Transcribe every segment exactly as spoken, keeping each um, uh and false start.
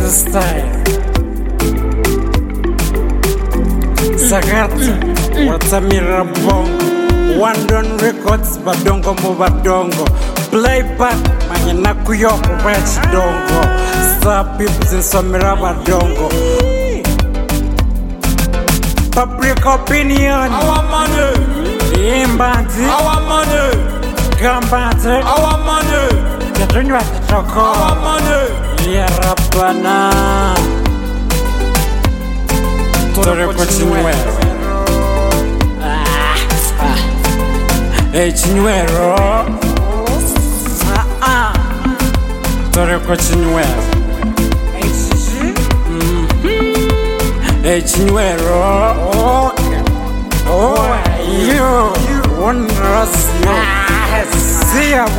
style. Sagata, Watamira Bongo, Wandon Records, Badongo Mubadongo, Playback, Manyanakuyo, Rich Dongo, Star People in Samira Badongo. Public opinion, our money, Imbati, our money, Gambate, our money, the Junior Choco, our money, Yarapana. Tore Chinwero. Hey Chinwero. Ah ah. Tore Chinwero. Hey Chinwero. Okay. Oh, you. One Rossio. See ya,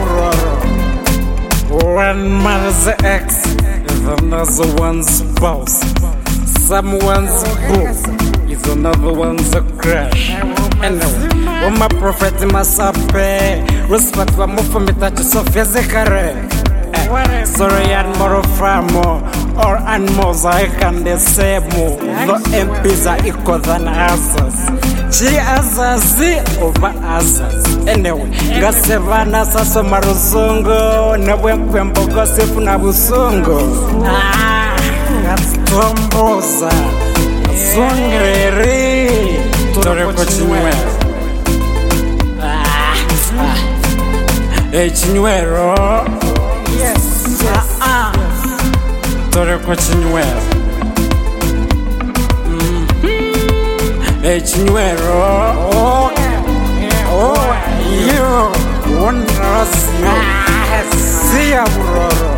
one man's ex is another one's spouse. Someone's book is another one's a crash. Anyway, when my prophet must pay respect for more for me that you so physically. Sorry, and more famo or animals I can the same more. The M Ps are equal than others. She has a Z over us. Anyway, Gasevana Sasso Maruzungo, Nawempo Gossip Nabusongo. Ah, that's Tombosa. Zongere. Tore Chinwero. Ah, hey Chinwero. Yes. Ah, Tore Chinwero. Hey Chinwero. Oh, oh, you. One Rossio. See ya, bro.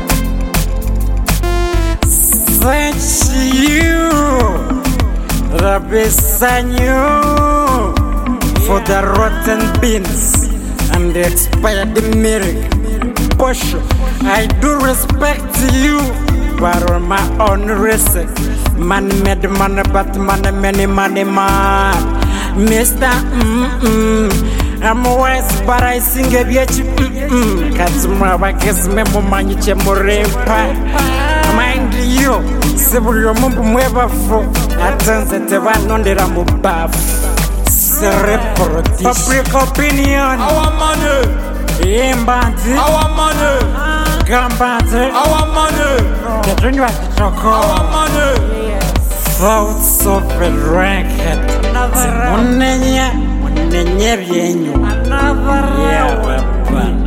Thank you, Rabisanyu, for the rotten beans and the expired milk. Push, I do respect you, but on my own risk. Man made man, but man many money man. Mister Mm-mm, I'm wise, but I sing a bitch. Mm-mm, Katsuma, I guess me money chemorepa. Mind you, several your mum ever for. Attends at the one on the Rambo buff. Public opinion, our money, Imbati, our money. Gambate, our money, the Junior Choco, our money. Thoughts of a record. Another Another